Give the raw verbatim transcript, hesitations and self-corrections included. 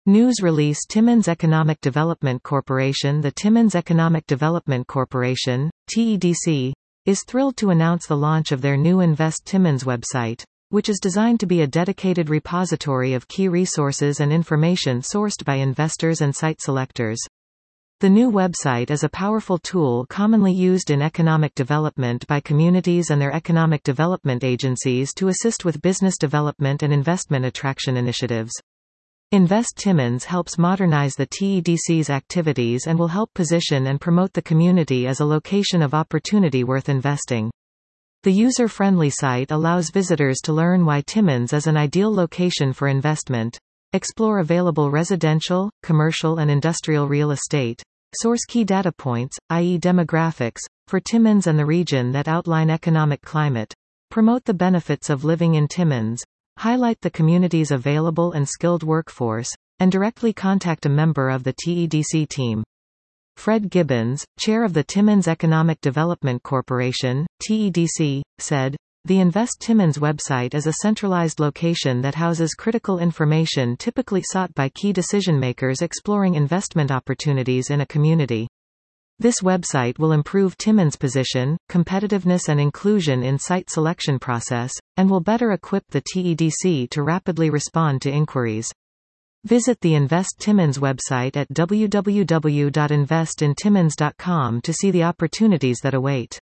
News release Timmins Economic Development Corporation. The Timmins Economic Development Corporation, T E D C, is thrilled to announce the launch of their new Invest Timmins website, which is designed to be a dedicated repository of key resources and information sourced by investors and site selectors. The new website is a powerful tool commonly used in economic development by communities and their economic development agencies to assist with business development and investment attraction initiatives. Invest Timmins helps modernize the T E D C's activities and will help position and promote the community as a location of opportunity worth investing. The user-friendly site allows visitors to learn why Timmins is an ideal location for investment, explore available residential, commercial and industrial real estate, source key data points, that is demographics, for Timmins and the region that outline economic climate, promote the benefits of living in Timmins, highlight the community's available and skilled workforce, and directly contact a member of the T E D C team. Fred Gibbons, chair of the Timmins Economic Development Corporation, T E D C, said, "The Invest Timmins website is a centralized location that houses critical information typically sought by key decision-makers exploring investment opportunities in a community. This website will improve Timmins' position, competitiveness and inclusion in site selection process, and will better equip the T E D C to rapidly respond to inquiries." Visit the Invest Timmins website at w w w dot invest in timmins dot com to see the opportunities that await.